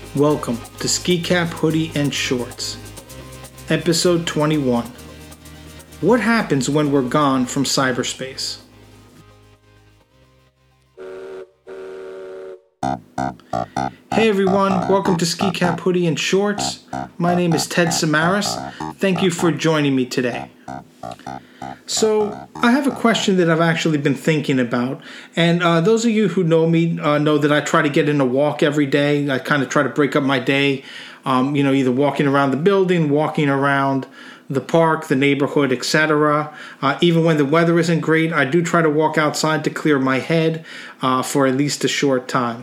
Welcome to Ski Cap, Hoodie, and Shorts, Episode 21. What happens when we're gone from cyberspace? Hey everyone, welcome to Ski Cap, Hoodie, and Shorts. My name is Ted Samaras. Thank you for joining me today. So, I have a question that I've actually been thinking about, and those of you who know me know that I try to get in a walk every day. I kind of try to break up my day, either walking around the building, walking around the park, the neighborhood, etc. Even when the weather isn't great, I do try to walk outside to clear my head for at least a short time.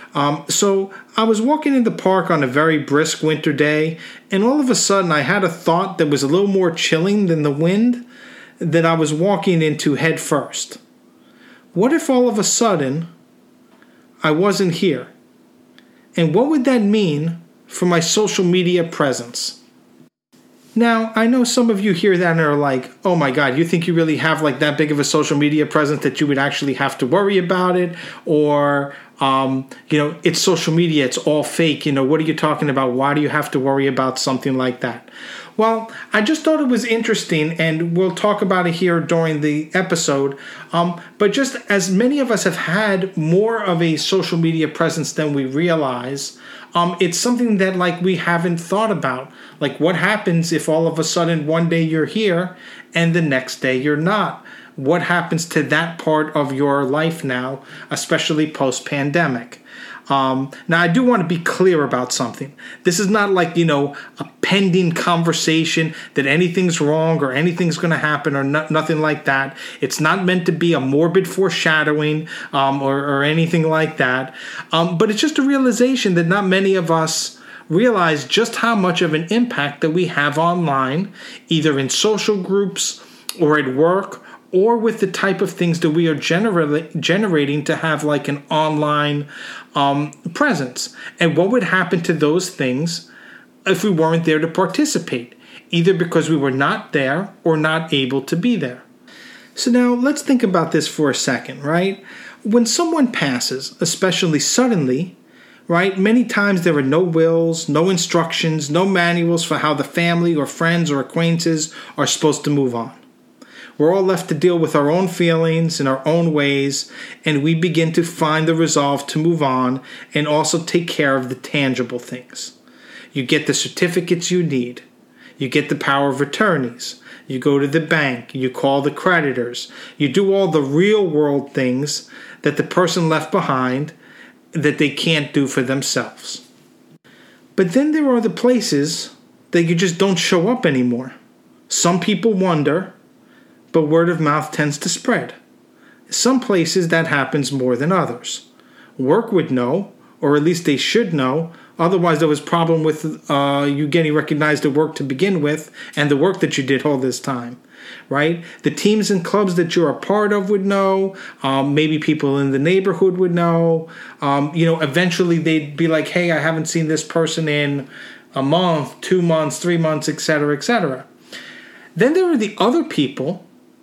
So I was walking in the park on a very brisk winter day, and all of a sudden I had a thought that was a little more chilling than the wind that I was walking into head first. What if all of a sudden I wasn't here? And what would that mean for my social media presence? Now, I know some of you hear that and are like, oh my God, you think you really have like that big of a social media presence that you would actually have to worry about it? Or, it's social media, it's all fake. What are you talking about? Why do you have to worry about something like that? Well, I just thought it was interesting, and we'll talk about it here during the episode. But just as many of us have had more of a social media presence than we realize, it's something that we haven't thought about. Like, what happens if all of a sudden one day you're here and the next day you're not? What happens to that part of your life now, especially post-pandemic? Now, I do want to be clear about something. This is not a pending conversation that anything's wrong or anything's going to happen or nothing like that. It's not meant to be a morbid foreshadowing or anything like that. But it's just a realization that not many of us realize just how much of an impact that we have online, either in social groups or at work, or with the type of things that we are generating to have an online presence. And what would happen to those things if we weren't there to participate, either because we were not there or not able to be there? So now let's think about this for a second, right? When someone passes, especially suddenly, right, many times there are no wills, no instructions, no manuals for how the family or friends or acquaintances are supposed to move on. We're all left to deal with our own feelings in our own ways, and we begin to find the resolve to move on and also take care of the tangible things. You get the certificates you need. You get the power of attorneys. You go to the bank. You call the creditors. You do all the real world things that the person left behind that they can't do for themselves. But then there are the places that you just don't show up anymore. Some people wonder, but word of mouth tends to spread. Some places that happens more than others. Work would know, or at least they should know. Otherwise, there was a problem with you getting recognized at work to begin with, and the work that you did all this time, right? The teams and clubs that you're a part of would know. Maybe people in the neighborhood would know. Eventually they'd be like, hey, I haven't seen this person in a month, 2 months, 3 months, etc., etc. Then there are the other people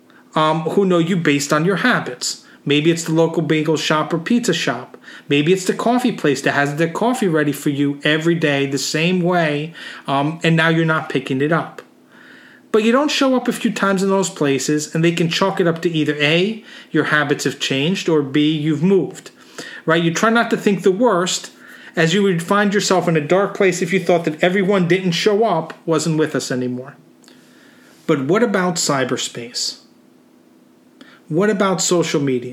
who know you based on your habits. Maybe it's the local bagel shop or pizza shop. Maybe it's the coffee place that has their coffee ready for you every day the same way, and now you're not picking it up. But you don't show up a few times in those places, and they can chalk it up to either A, your habits have changed, or B, you've moved. Right? You try not to think the worst, as you would find yourself in a dark place if you thought that everyone didn't show up, wasn't with us anymore. But what about cyberspace? What about social media?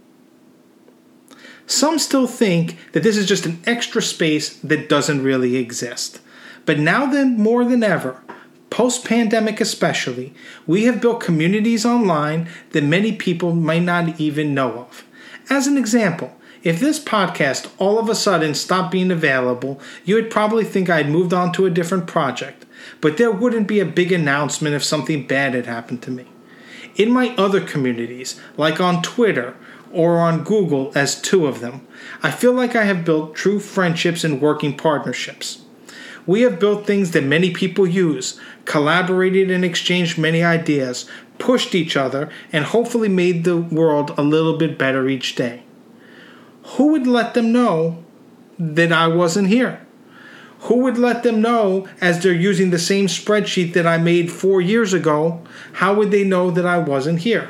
Some still think that this is just an extra space that doesn't really exist. But now then, more than ever, post-pandemic especially, we have built communities online that many people might not even know of. As an example, if this podcast all of a sudden stopped being available, you would probably think I had moved on to a different project. But there wouldn't be a big announcement if something bad had happened to me. In my other communities, like on Twitter or on Google as two of them, I feel like I have built true friendships and working partnerships. We have built things that many people use, collaborated and exchanged many ideas, pushed each other, and hopefully made the world a little bit better each day. Who would let them know that I wasn't here? Who would let them know as they're using the same spreadsheet that I made 4 years ago? How would they know that I wasn't here?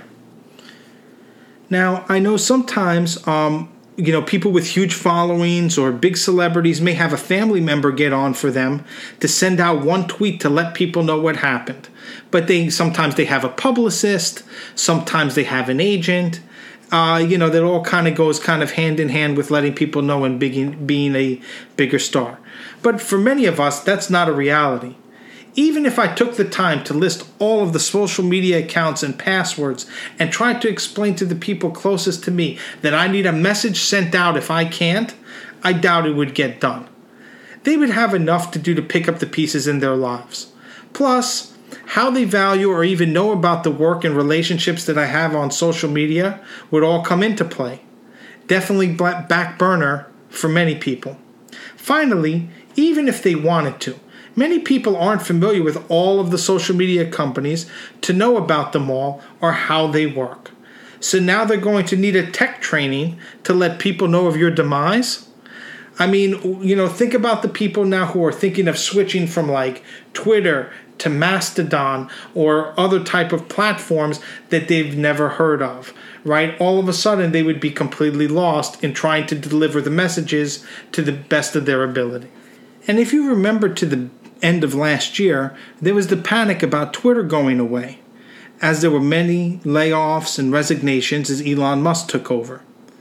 Now, I know sometimes, people with huge followings or big celebrities may have a family member get on for them to send out one tweet to let people know what happened. But sometimes they have a publicist, sometimes they have an agent. That all kind of goes kind of hand in hand with letting people know and being a bigger star. But for many of us, that's not a reality. Even if I took the time to list all of the social media accounts and passwords and tried to explain to the people closest to me that I need a message sent out if I can't, I doubt it would get done. They would have enough to do to pick up the pieces in their lives. Plus, how they value or even know about the work and relationships that I have on social media would all come into play. Definitely back burner for many people. Finally, even if they wanted to, many people aren't familiar with all of the social media companies to know about them all or how they work. So now they're going to need a tech training to let people know of your demise? I mean, think about the people now who are thinking of switching from like Twitter to Mastodon or other type of platforms that they've never heard of, right? All of a sudden, they would be completely lost in trying to deliver the messages to the best of their ability. And if you remember to the end of last year, there was the panic about Twitter going away, as there were many layoffs and resignations as Elon Musk took over.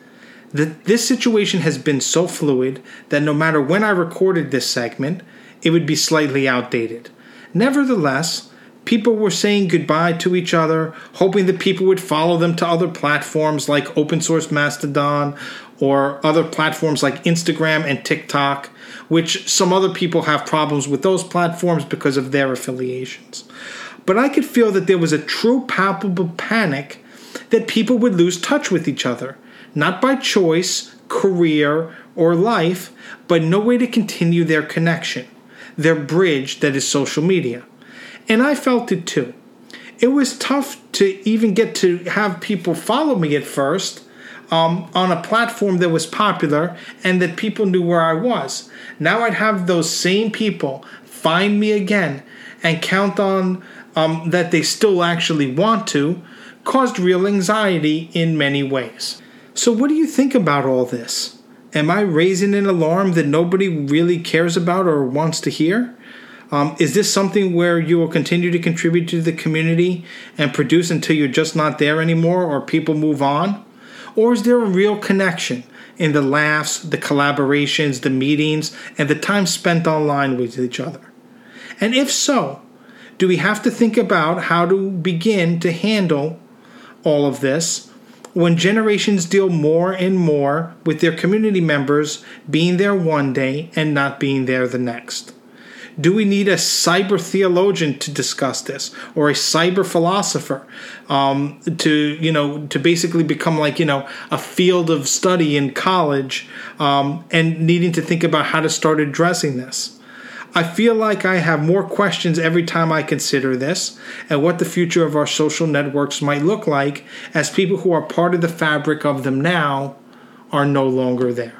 This situation has been so fluid that no matter when I recorded this segment, it would be slightly outdated. Nevertheless, people were saying goodbye to each other, hoping that people would follow them to other platforms like open source Mastodon or other platforms like Instagram and TikTok, which some other people have problems with those platforms because of their affiliations. But I could feel that there was a true palpable panic that people would lose touch with each other, not by choice, career, or life, but no way to continue their connection. Their bridge that is social media. And I felt it too. It was tough to even get to have people follow me at first on a platform that was popular and that people knew where I was. Now I'd have those same people find me again and count on that they still actually want to, caused real anxiety in many ways. So what do you think about all this? Am I raising an alarm that nobody really cares about or wants to hear? Is this something where you will continue to contribute to the community and produce until you're just not there anymore or people move on? Or is there a real connection in the laughs, the collaborations, the meetings, and the time spent online with each other? And if so, do we have to think about how to begin to handle all of this when generations deal more and more with their community members being there one day and not being there the next? Do we need a cyber theologian to discuss this, or a cyber philosopher to basically become like, a field of study in college and needing to think about how to start addressing this? I feel like I have more questions every time I consider this and what the future of our social networks might look like as people who are part of the fabric of them now are no longer there.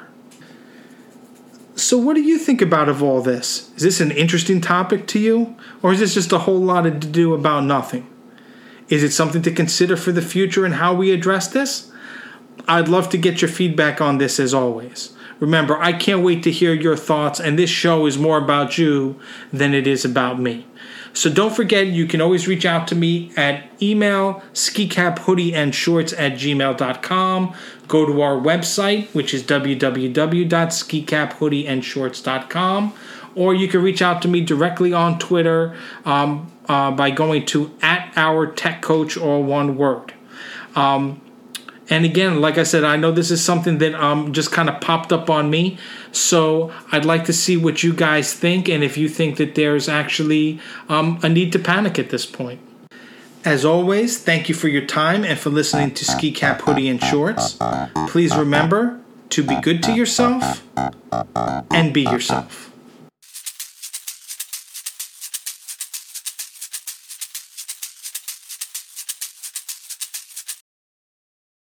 So what do you think about of all this? Is this an interesting topic to you? Or is this just a whole lot to do about nothing? Is it something to consider for the future and how we address this? I'd love to get your feedback on this as always. Remember, I can't wait to hear your thoughts, and this show is more about you than it is about me. So don't forget, you can always reach out to me at email skicaphoodieandshorts@gmail.com. Go to our website, which is www.skicaphoodieandshorts.com. Or you can reach out to me directly on Twitter by going to @OurTechCoach, all one word. And again, like I said, I know this is something that just kind of popped up on me. So I'd like to see what you guys think and if you think that there's actually a need to panic at this point. As always, thank you for your time and for listening to Ski Cap Hoodie and Shorts. Please remember to be good to yourself and be yourself.